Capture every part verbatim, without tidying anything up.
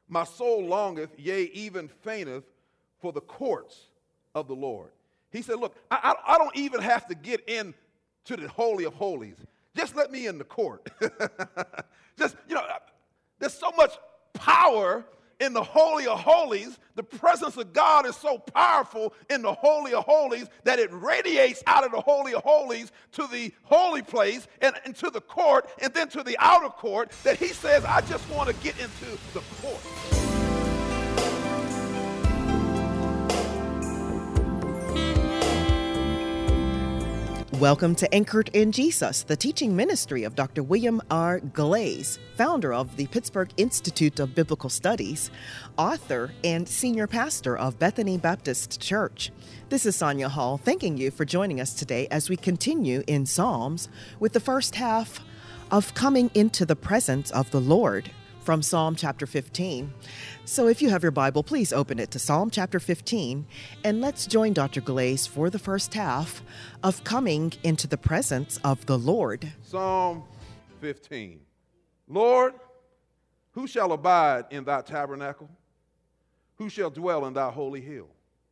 My soul longeth, yea, even fainteth for the courts of the Lord. He said, look, I, I, I don't even have to get into the Holy of Holies. Just let me in the court. Just, you know, there's so much power in the Holy of Holies. The presence of God is so powerful in the Holy of Holies that it radiates out of the Holy of Holies to the holy place and, and to the court and then to the outer court, that he says, I just want to get into the court. Welcome to Anchored in Jesus, the teaching ministry of Doctor William R. Glaze, founder of the Pittsburgh Institute of Biblical Studies, author and senior pastor of Bethany Baptist Church. This is Sonia Hall, thanking you for joining us today as we continue in Psalms with the first half of Coming into the Presence of the Lord from Psalm chapter fifteen. So if you have your Bible, please open it to Psalm chapter fifteen, and let's join Doctor Glaze for the first half of Coming into the Presence of the Lord. Psalm fifteen. Lord, who shall abide in thy tabernacle? Who shall dwell in thy holy hill?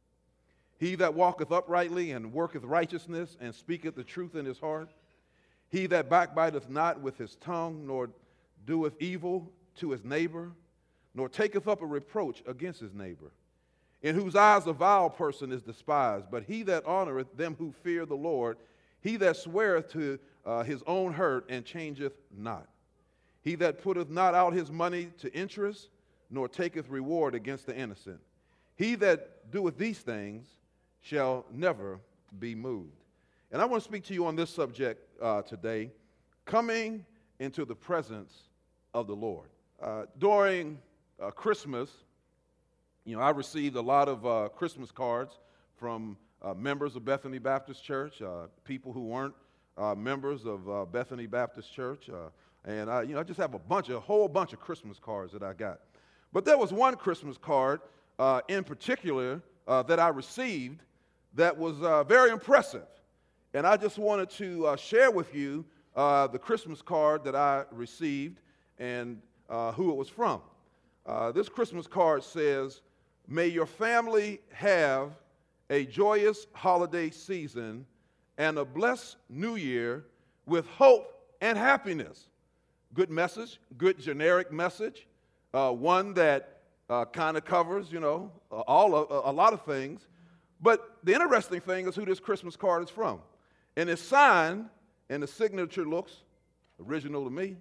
He that walketh uprightly and worketh righteousness and speaketh the truth in his heart. He that backbiteth not with his tongue, nor doeth evil to his neighbor, nor taketh up a reproach against his neighbor, in whose eyes a vile person is despised, but he that honoreth them who fear the Lord, he that sweareth to uh, his own hurt and changeth not. He that putteth not out his money to interest, nor taketh reward against the innocent. He that doeth these things shall never be moved. And I want to speak to you on this subject uh, today, coming into the presence of the Lord. Uh, during uh, Christmas, you know, I received a lot of uh, Christmas cards from uh, members of Bethany Baptist Church, uh, people who weren't uh, members of uh, Bethany Baptist Church, uh, and I, you know, I just have a bunch, a whole bunch of Christmas cards that I got. But there was one Christmas card uh, in particular uh, that I received that was uh, very impressive, and I just wanted to uh, share with you uh, the Christmas card that I received and Uh, who it was from. Uh, this Christmas card says, may your family have a joyous holiday season and a blessed new year with hope and happiness. Good message, good generic message, uh, one that uh, kind of covers, you know, uh, all of, uh, a lot of things. But the interesting thing is who this Christmas card is from. And it's signed, and the signature looks original to me,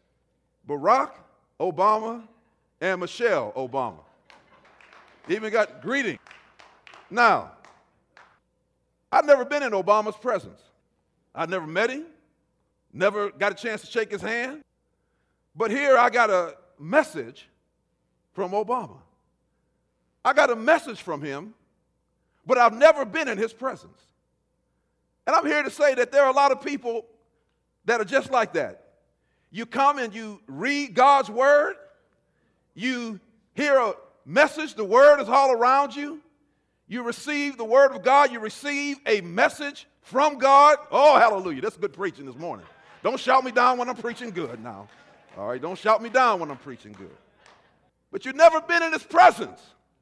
Barack Obama and Michelle Obama. Even got greeting. Now, I've never been in Obama's presence. I've never met him, never got a chance to shake his hand. But here I got a message from Obama. I got a message from him, but I've never been in his presence. And I'm here to say that there are a lot of people that are just like that. You come and you read God's word, you hear a message, the word is all around you, you receive the word of God, you receive a message from God. Oh, hallelujah, that's good preaching this morning. Don't shout me down when I'm preaching good now. All right, don't shout me down when I'm preaching good. But you've never been in his presence.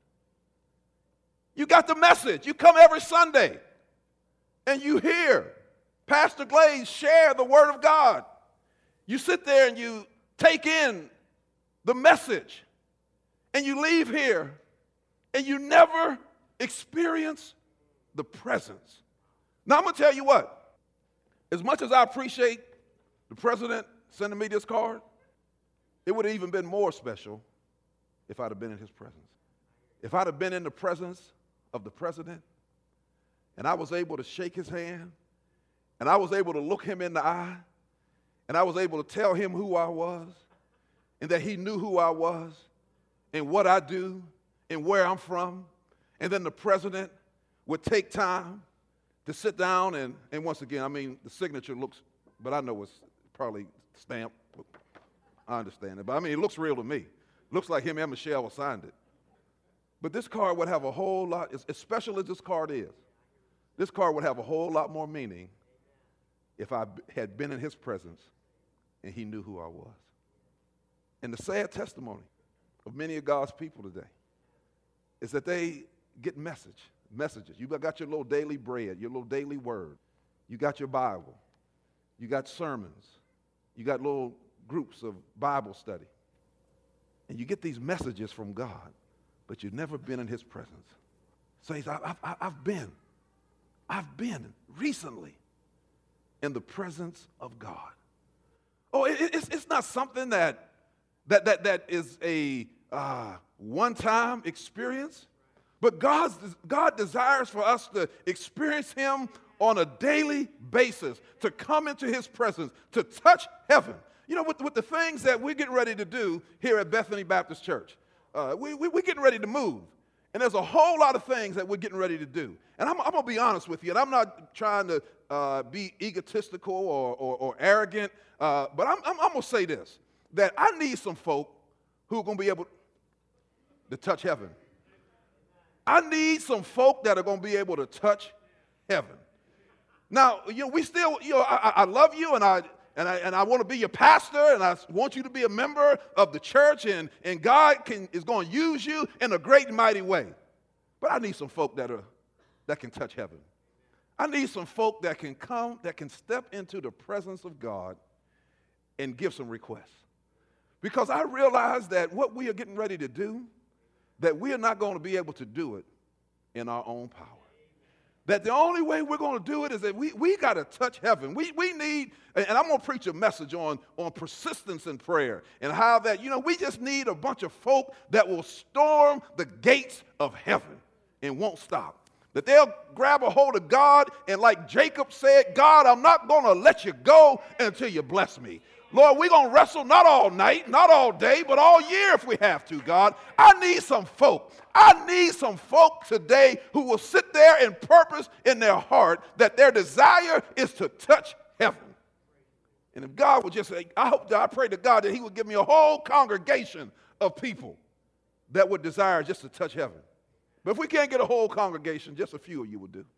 You got the message. You come every Sunday and you hear Pastor Glaze share the word of God. You sit there and you take in the message, and you leave here, and you never experience the presence. Now, I'm going to tell you what. As much as I appreciate the president sending me this card, it would have even been more special if I'd have been in his presence. If I'd have been in the presence of the president, and I was able to shake his hand, and I was able to look him in the eye, and I was able to tell him who I was, and that he knew who I was, and what I do, and where I'm from. And then the president would take time to sit down and, and once again, I mean, the signature looks, but I know it's probably stamped. I understand it, but I mean, it looks real to me. Looks like him and Michelle signed it. But this card would have a whole lot, as, as special as this card is, this card would have a whole lot more meaning if I had been in his presence and he knew who I was. And the sad testimony, of many of God's people today is that they get message, messages. You got your little daily bread, your little daily word. You got your Bible. You got sermons. You got little groups of Bible study. And you get these messages from God, but you've never been in his presence. Saints, I've, I've, I've been, I've been recently in the presence of God. Oh, it, it's, it's not something that, that, that, that is a uh, one-time experience, but God's, God desires for us to experience him on a daily basis, to come into his presence, to touch heaven. You know, with, with the things that we're getting ready to do here at Bethany Baptist Church, uh, we, we, we're getting ready to move. And there's a whole lot of things that we're getting ready to do. And I'm, I'm going to be honest with you, and I'm not trying to uh, be egotistical or, or, or arrogant, uh, but I'm, I'm, I'm going to say this, that I need some folk who are going to be able to touch heaven. I need some folk that are going to be able to touch heaven. Now, you know, we still, you know, I, I love you, and I and I and I want to be your pastor, and I want you to be a member of the church, and, and God can is going to use you in a great and mighty way. But I need some folk that are that can touch heaven. I need some folk that can come, that can step into the presence of God and give some requests. Because I realize that what we are getting ready to do, that we are not going to be able to do it in our own power. That the only way we're going to do it is that we, we got to touch heaven. We, we need, and I'm going to preach a message on, on persistence in prayer and how that, you know, we just need a bunch of folk that will storm the gates of heaven and won't stop. That they'll grab a hold of God and like Jacob said, God, I'm not going to let you go until you bless me. Lord, we're going to wrestle not all night, not all day, but all year if we have to, God. I need some folk. I need some folk today who will sit there and purpose in their heart that their desire is to touch heaven. And if God would just say, I hope, I pray to God that he would give me a whole congregation of people that would desire just to touch heaven. But if we can't get a whole congregation, just a few of you will do.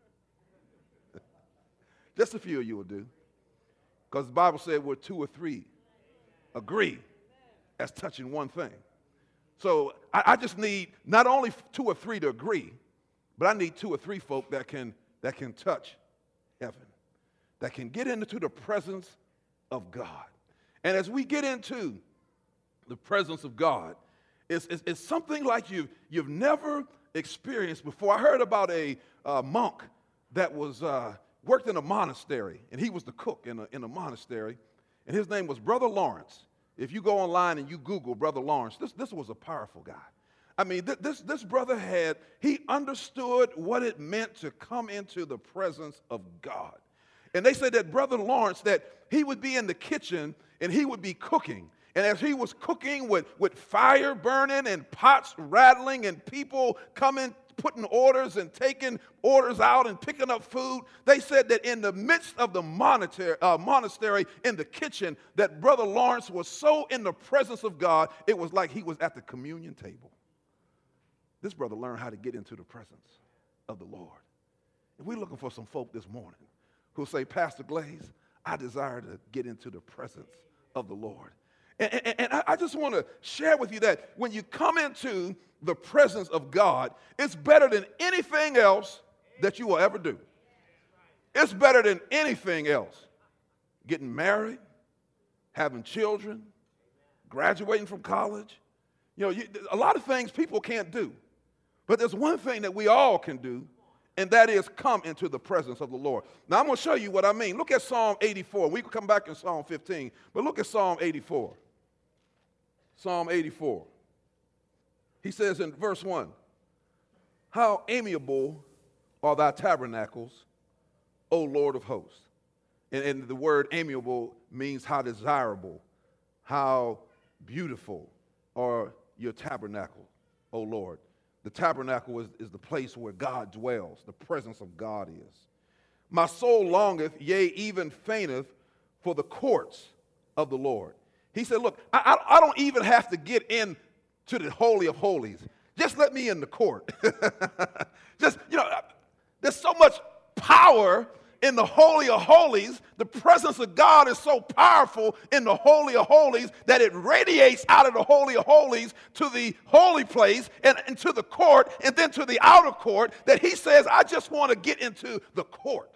Just a few of you will do. Because the Bible said where two or three agree as touching one thing. So I, I just need not only two or three to agree, but I need two or three folk that can, that can touch heaven, that can get into the presence of God. And as we get into the presence of God, it's, it's, it's something like you've, you've never experienced before. I heard about a uh, monk that was uh, worked in a monastery, and he was the cook in a, in a monastery, and his name was Brother Lawrence. If you go online and you Google Brother Lawrence, this, this was a powerful guy. I mean, th- this, this brother had, he understood what it meant to come into the presence of God. And they said that Brother Lawrence, that he would be in the kitchen and he would be cooking. And as he was cooking with, with fire burning and pots rattling and people coming, putting orders and taking orders out and picking up food, they said that in the midst of the monastery, uh, monastery in the kitchen, that Brother Lawrence was so in the presence of God, it was like he was at the communion table. This brother learned how to get into the presence of the Lord. And we're looking for some folk this morning who'll say, Pastor Glaze, I desire to get into the presence of the Lord. And, and, and I just want to share with you that when you come into the presence of God, it's better than anything else that you will ever do. It's better than anything else. Getting married, having children, graduating from college. You know, you, a lot of things people can't do. But there's one thing that we all can do, and that is come into the presence of the Lord. Now, I'm going to show you what I mean. Look at Psalm eighty-four. We can come back in Psalm fifteen, but look at Psalm eighty-four. Psalm eighty-four. He says in verse one, how amiable are thy tabernacles, O Lord of hosts. And, and the word amiable means how desirable, how beautiful are your tabernacle, O Lord. The tabernacle is, is the place where God dwells, the presence of God is. My soul longeth, yea, even fainteth, for the courts of the Lord. He said, look, I, I, I don't even have to get into the Holy of Holies. Just let me in the court. Just, you know, there's so much power in the Holy of Holies, the presence of God is so powerful in the Holy of Holies that it radiates out of the Holy of Holies to the holy place and into the court and then to the outer court, that he says, I just want to get into the court.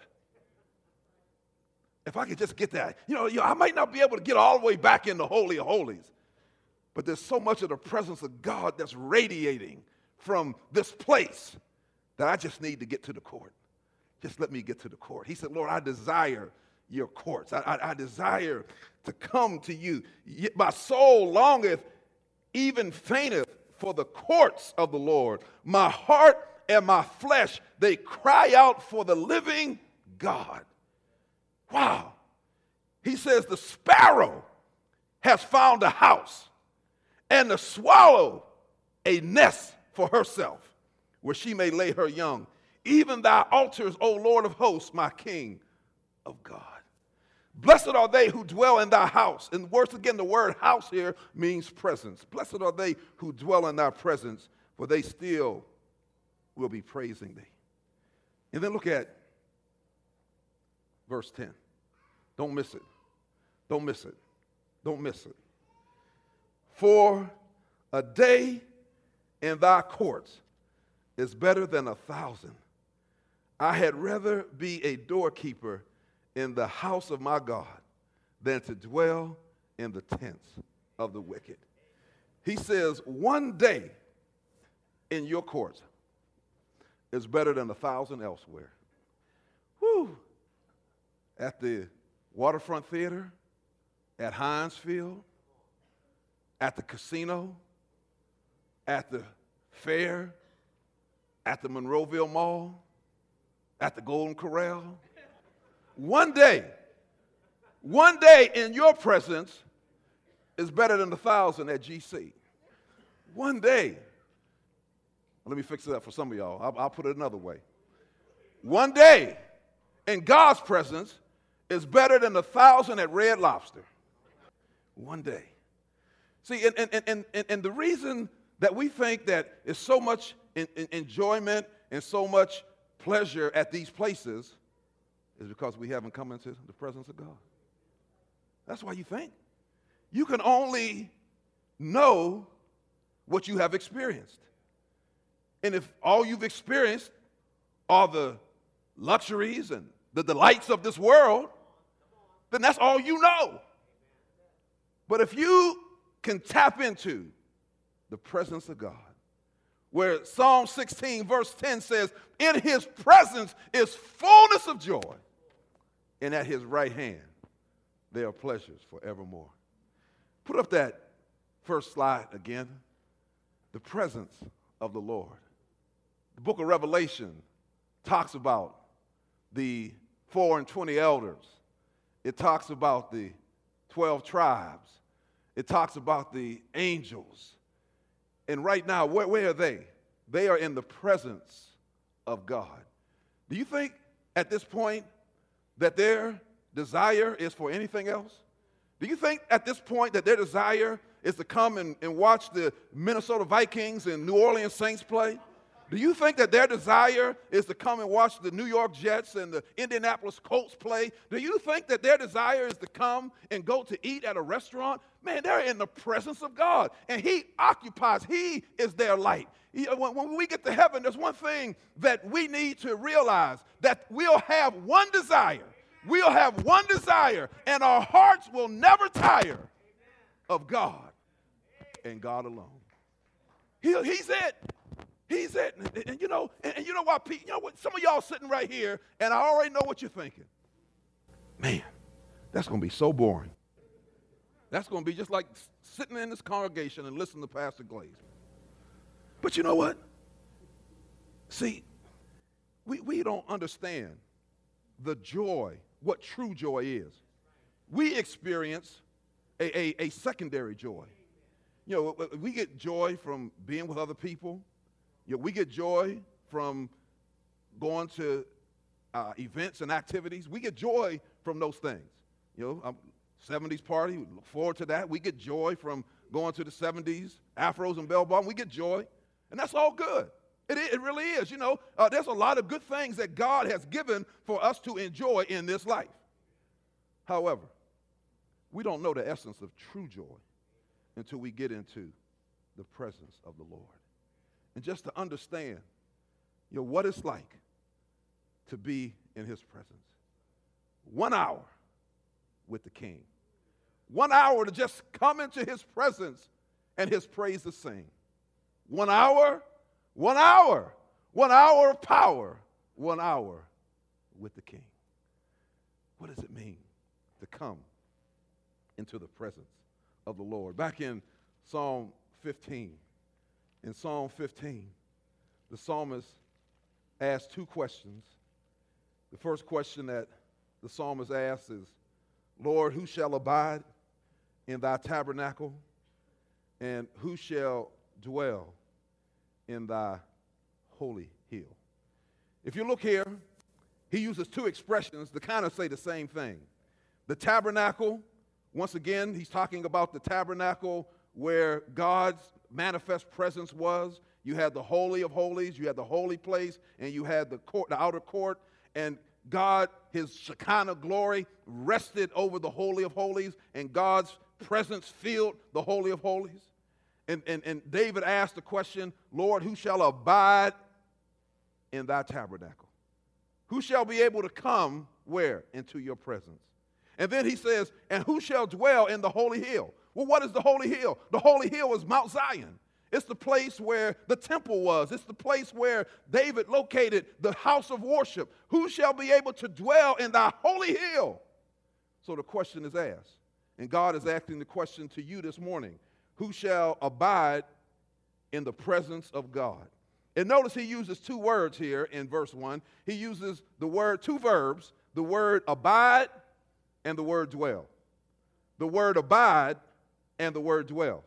If I could just get that. You know, you know, I might not be able to get all the way back in the Holy of Holies, but there's so much of the presence of God that's radiating from this place that I just need to get to the court. Just let me get to the court. He said, Lord, I desire your courts. I, I, I desire to come to you. Yet my soul longeth, even fainteth for the courts of the Lord. My heart and my flesh, they cry out for the living God. Wow. He says the sparrow has found a house, and the swallow a nest for herself, where she may lay her young. Even thy altars, O Lord of hosts, my King of God. Blessed are they who dwell in thy house. And once again, the word house here means presence. Blessed are they who dwell in thy presence, for they still will be praising thee. And then look at verse ten. Don't miss it. Don't miss it. Don't miss it. For a day in thy courts is better than a thousand. I had rather be a doorkeeper in the house of my God than to dwell in the tents of the wicked. He says, one day in your courts is better than a thousand elsewhere. Whew. At the Waterfront Theater, at Heinz Field, at the casino, at the fair, at the Monroeville Mall, at the Golden Corral. One day, one day in your presence is better than a thousand at G C. One day. Let me fix it up for some of y'all. I'll, I'll put it another way. One day in God's presence is better than a thousand at Red Lobster. One day. See, and, and, and, and, and the reason that we think that it's so much in, in enjoyment and so much pleasure at these places is because we haven't come into the presence of God. That's why you think. You can only know what you have experienced. And if all you've experienced are the luxuries and the delights of this world, then that's all you know. But if you can tap into the presence of God, where Psalm sixteen verse ten says, in his presence is fullness of joy, and at his right hand there are pleasures forevermore. Put up that first slide again. The presence of the Lord. The book of Revelation talks about the four and twenty elders. It talks about the twelve tribes. It talks about the angels. And right now, where, where are they? They are in the presence of God. Do you think at this point that their desire is for anything else? Do you think at this point that their desire is to come and, and watch the Minnesota Vikings and New Orleans Saints play? Do you think that their desire is to come and watch the New York Jets and the Indianapolis Colts play? Do you think that their desire is to come and go to eat at a restaurant? Man, they're in the presence of God, and he occupies, he is their light. He, when, when we get to heaven, there's one thing that we need to realize, that we'll have one desire. We'll have one desire, and our hearts will never tire of God and God alone. He, he's it. He's it. And, and you know, and, and you know why, Pete, you know what? Some of y'all sitting right here, and I already know what you're thinking. Man, that's going to be so boring. That's going to be just like sitting in this congregation and listening to Pastor Glaze. But you know what? See, we, we don't understand the joy, what true joy is. We experience a, a, a secondary joy. You know, we get joy from being with other people. You know, we get joy from going to uh, events and activities. We get joy from those things. You know, um, seventies party, we look forward to that. We get joy from going to the seventies, afros and bell bottom. We get joy, and that's all good. It, it really is. You know, uh, there's a lot of good things that God has given for us to enjoy in this life. However, we don't know the essence of true joy until we get into the presence of the Lord. And just to understand, you know, what it's like to be in his presence. One hour with the King. One hour to just come into his presence and his praise to sing. One hour, one hour, one hour of power, one hour with the King. What does it mean to come into the presence of the Lord? Back in Psalm fifteen, in Psalm fifteen, the psalmist asked two questions. The first question that the psalmist asks is, Lord, who shall abide in thy tabernacle, and who shall dwell in thy holy hill? If you look here, he uses two expressions to kind of say the same thing. The tabernacle, once again, he's talking about the tabernacle where God's manifest presence was. You had the Holy of Holies, you had the holy place, and you had the court, the outer court, and God, his Shekinah glory, rested over the Holy of Holies, and God's presence filled the Holy of Holies. And, and, and David asked the question, Lord, who shall abide in thy tabernacle? Who shall be able to come where? Into your presence. And then he says, and who shall dwell in the holy hill? Well, what is the holy hill? The holy hill is Mount Zion. It's the place where the temple was. It's the place where David located the house of worship. Who shall be able to dwell in thy holy hill? So the question is asked. And God is asking the question to you this morning. Who shall abide in the presence of God? And notice he uses two words here in verse one. He uses the word, two verbs, the word abide and the word dwell. The word abide and the word dwell.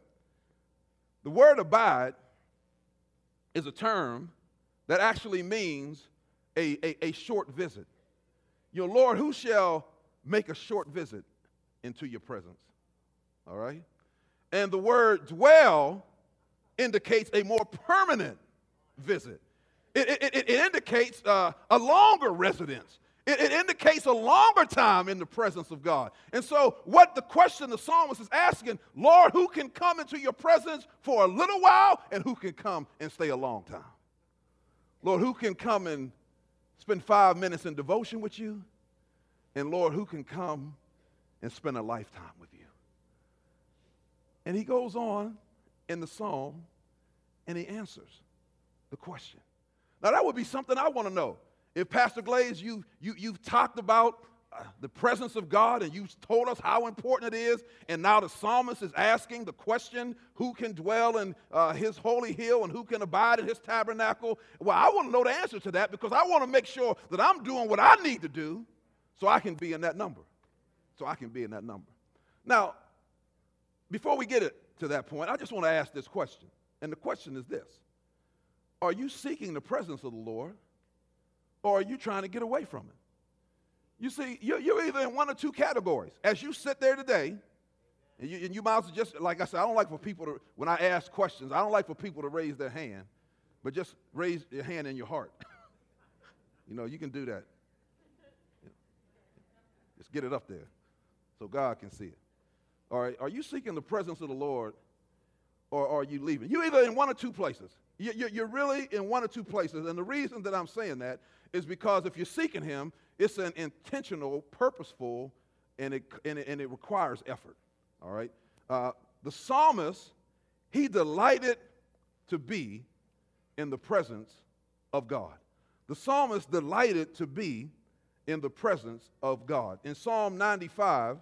The word abide is a term that actually means a, a, a short visit. Your Lord, who shall make a short visit into your presence? All right? And the word dwell indicates a more permanent visit. It, it, it, it indicates uh, a longer residence. It, it indicates a longer time in the presence of God. And so what the question the psalmist is asking, Lord, who can come into your presence for a little while and who can come and stay a long time? Lord, who can come and spend five minutes in devotion with you? And Lord, who can come and spend a lifetime with you? And he goes on in the psalm and he answers the question. Now that would be something I want to know. If Pastor Glaze, you, you, you've talked about uh, the presence of God and you've told us how important it is, and now the psalmist is asking the question, who can dwell in uh, his holy hill and who can abide in his tabernacle? Well, I want to know the answer to that because I want to make sure that I'm doing what I need to do so I can be in that number. So I can be in that number. Now, before we get it to that point, I just want to ask this question. And the question is this. Are you seeking the presence of the Lord? Or are you trying to get away from it? You see, you're, you're either in one or two categories. As you sit there today, and you, and you might as well just, like I said, I don't like for people to, when I ask questions, I don't like for people to raise their hand, but just raise your hand in your heart. You know, you can do that. Just get it up there so God can see it. All right, are you seeking the presence of the Lord, or are you leaving? You're either in one or two places. You're really in one or two places, and the reason that I'm saying that is because if you're seeking him, it's an intentional, purposeful, and it, and it, and it requires effort, all right? Uh, the psalmist, he delighted to be in the presence of God. The psalmist delighted to be in the presence of God. In Psalm ninety-five,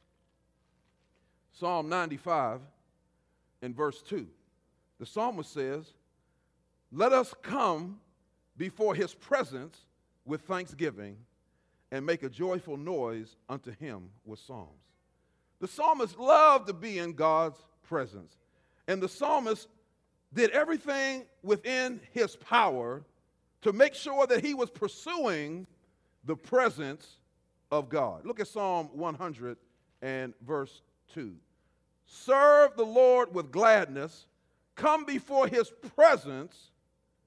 Psalm ninety-five, in verse two, the psalmist says, let us come before his presence with thanksgiving and make a joyful noise unto him with psalms. The psalmist loved to be in God's presence. And the psalmist did everything within his power to make sure that he was pursuing the presence of God. Look at Psalm one hundred and verse two. Serve the Lord with gladness. Come before his presence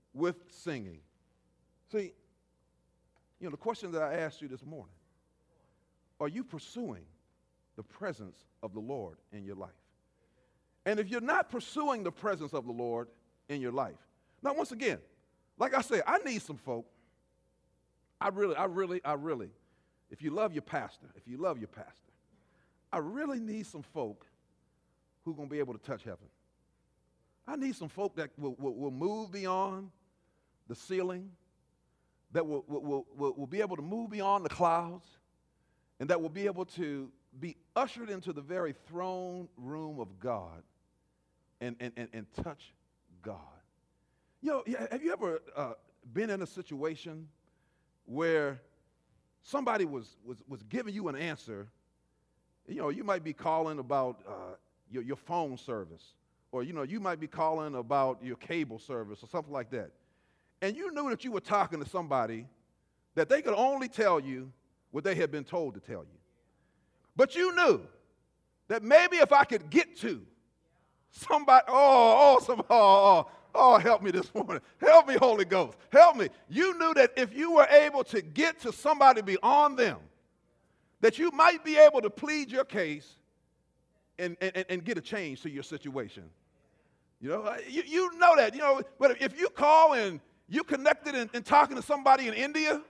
with singing. See, you know, the question that I asked you this morning, are you pursuing the presence of the Lord in your life? And if you're not pursuing the presence of the Lord in your life, now once again, like I said, I need some folk. I really, I really, I really, if you love your pastor, if you love your pastor, I really need some folk who are going to be able to touch heaven. I need some folk that will, will, will move beyond the ceiling, that will, will, will, will be able to move beyond the clouds, and that will be able to be ushered into the very throne room of God and, and, and, and touch God. You know, have you ever uh, been in a situation where somebody was, was, was giving you an answer? You know, you might be calling about uh, your, your phone service, or, you know, you might be calling about your cable service or something like that. And you knew that you were talking to somebody that they could only tell you what they had been told to tell you. But you knew that maybe if I could get to somebody, oh, oh, some, oh, oh, oh, help me this morning. Help me, Holy Ghost. Help me. You knew that if you were able to get to somebody beyond them, that you might be able to plead your case and, and, and get a change to your situation. You know, you, you know that. You know, but if you call and you connected and, and talking to somebody in India,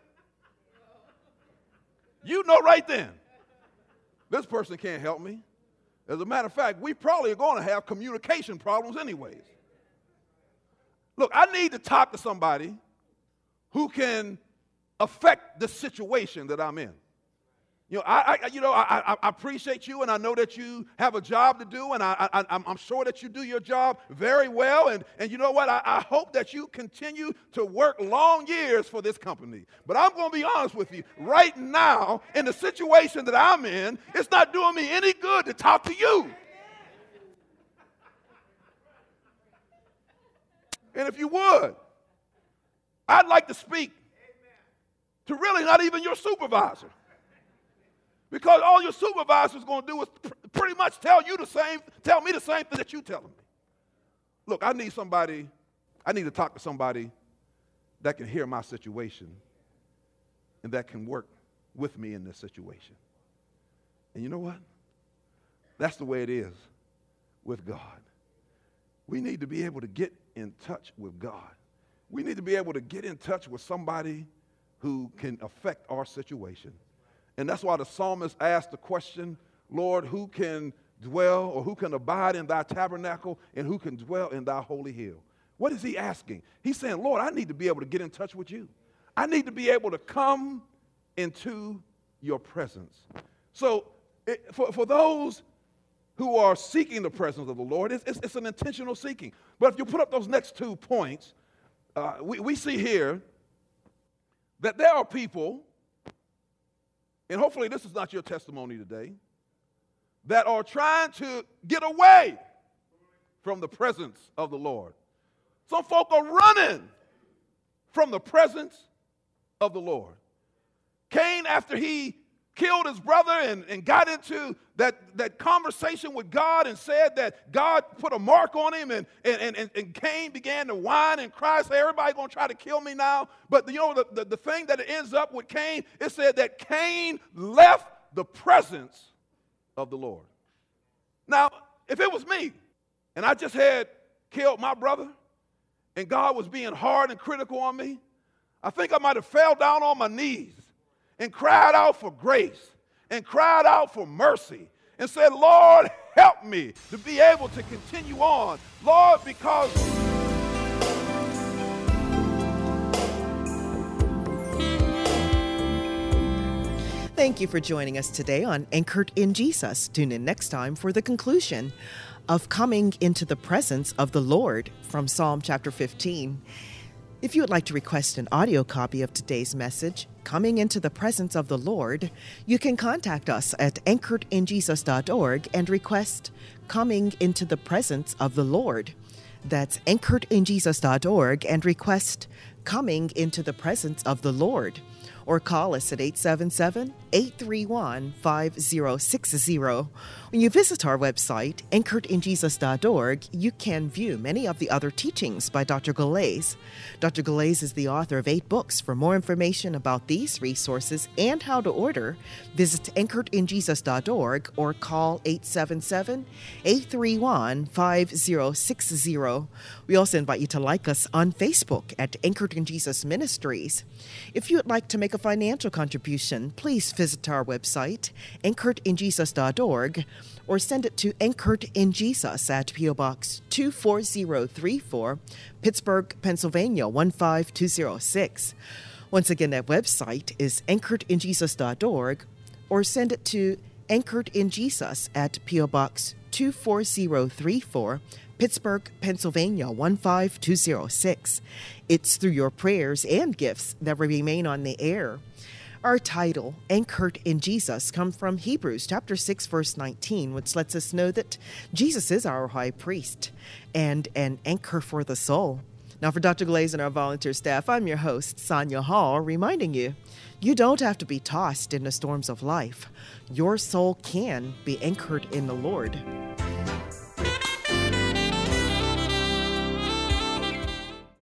you know right then, this person can't help me. As a matter of fact, we probably are going to have communication problems anyways. Look, I need to talk to somebody who can affect the situation that I'm in. You know, I, I you know, I, I appreciate you, and I know that you have a job to do, and I, I, I'm sure that you do your job very well. And, and you know what? I, I hope that you continue to work long years for this company. But I'm going to be honest with you. Right now, in the situation that I'm in, it's not doing me any good to talk to you. And if you would, I'd like to speak to really not even your supervisor. Because all your supervisor's going to do is pr- pretty much tell you the same, tell me the same thing that you telling me. Look, I need somebody, I need to talk to somebody that can hear my situation and that can work with me in this situation. And you know what? That's the way it is with God. We need to be able to get in touch with God. We need to be able to get in touch with somebody who can affect our situation. And that's why the psalmist asked the question, Lord, who can dwell or who can abide in thy tabernacle and who can dwell in thy holy hill? What is he asking? He's saying, Lord, I need to be able to get in touch with you. I need to be able to come into your presence. So it, for, for those who are seeking the presence of the Lord, it's, it's, it's an intentional seeking. But if you put up those next two points, uh, we, we see here that there are people, and hopefully this is not your testimony today, that are trying to get away from the presence of the Lord. Some folk are running from the presence of the Lord. Cain, after he killed his brother and, and got into that, that conversation with God and said that God put a mark on him, and, and, and, and Cain began to whine and cry, say, everybody's going to try to kill me now. But you know, the, the, the thing that it ends up with Cain, it said that Cain left the presence of the Lord. Now, if it was me and I just had killed my brother and God was being hard and critical on me, I think I might have fell down on my knees and cried out for grace and cried out for mercy and said, Lord, help me to be able to continue on. Lord, because... Thank you for joining us today on Anchored in Jesus. Tune in next time for the conclusion of coming into the presence of the Lord from Psalm chapter fifteen. If you would like to request an audio copy of today's message, Coming into the Presence of the Lord, you can contact us at anchored in jesus dot org and request Coming into the Presence of the Lord. That's anchored in jesus dot org and request Coming into the Presence of the Lord. or call us at eight seven seven, eight three one, five zero six zero. When you visit our website, anchored in jesus dot org, you can view many of the other teachings by Doctor Galais. Doctor Galais is the author of eight books. For more information about these resources and how to order, visit anchored in jesus dot org or call eight seven seven, eight three one, five zero six zero. We also invite you to like us on Facebook at Anchored in Jesus Ministries. If you would like to make a financial contribution, please visit our website, anchored in jesus dot org, or send it to Anchored in Jesus at P O. Box two four zero three four, Pittsburgh, Pennsylvania one five two zero six. Once again, that website is anchored in jesus dot org, or send it to Anchored in Jesus at P O. Box two four zero three four, Pittsburgh, Pennsylvania one five two zero six. It's through your prayers and gifts that we remain on the air. Our title, Anchored in Jesus, comes from Hebrews chapter six, verse nineteen, which lets us know that Jesus is our high priest and an anchor for the soul. Now, for Doctor Galais and our volunteer staff, I'm your host, Sonia Hall, reminding you, you don't have to be tossed in the storms of life. Your soul can be anchored in the Lord.